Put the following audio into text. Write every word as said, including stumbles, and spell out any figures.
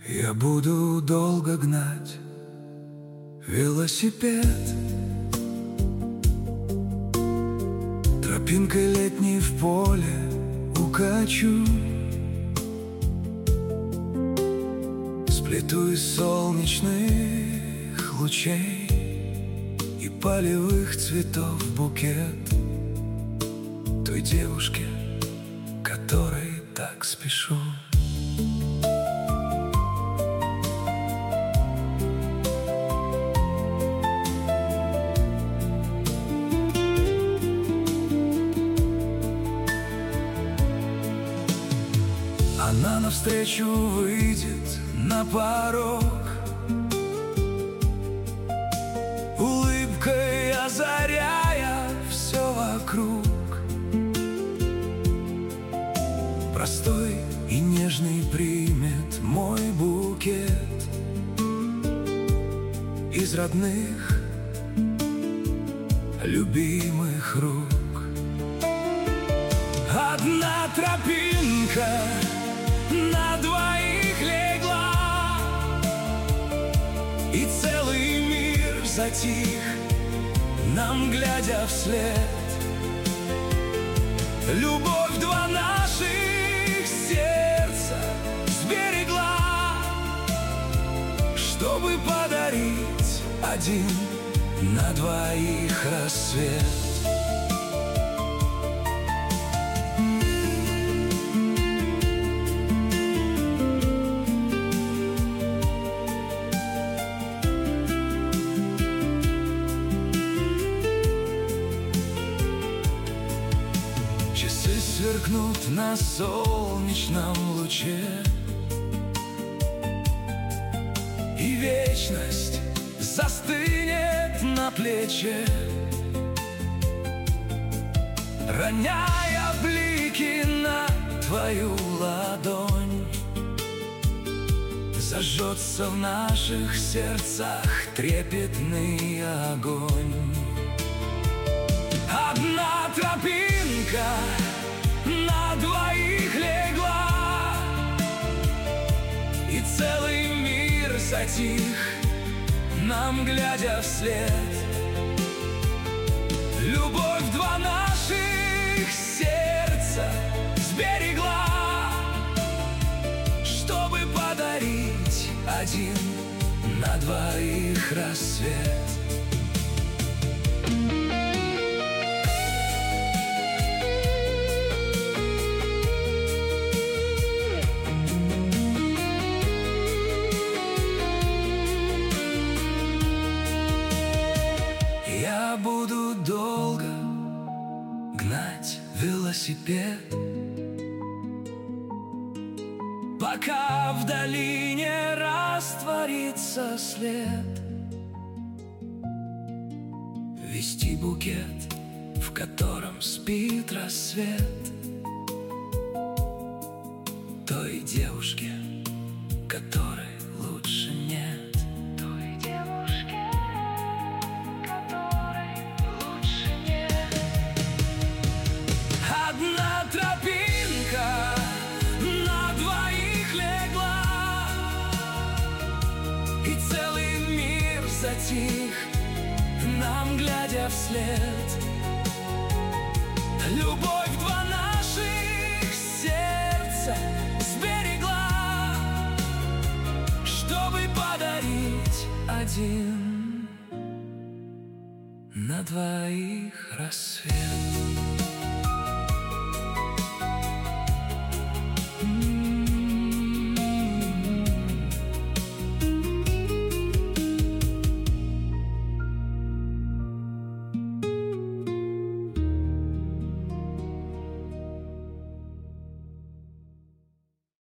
Я буду долго гнать велосипед тропинкой летней в поле укачу, сплету из солнечных лучей и полевых цветов букет той девушке, которой так спешу. Она навстречу выйдет на порог, улыбкой озаряя все вокруг. Простой и нежный примет мой букет из родных, любимых рук. Одна тропинка на двоих легла, и целый мир затих, нам глядя вслед. Любовь два наших сердца сберегла, чтобы подарить один на двоих рассвет. Часы сверкнут на солнечном луче, и вечность застынет на плече, роняя блики на твою ладонь. Зажжется в наших сердцах трепетный огонь. Одна тропинка на двоих легла, и целый мир затих, нам глядя вслед. Любовь два наших сердца сберегла, чтобы подарить один на двоих рассвет. Я буду долго гнать велосипед, пока в долине растворится след. Вести букет, в котором спит рассвет, той девушке, которой лучше нет. Одна тропинка на двоих легла, и целый мир затих, нам глядя вслед. Любовь два наших сердца сберегла, чтобы подарить один на двоих рассвет.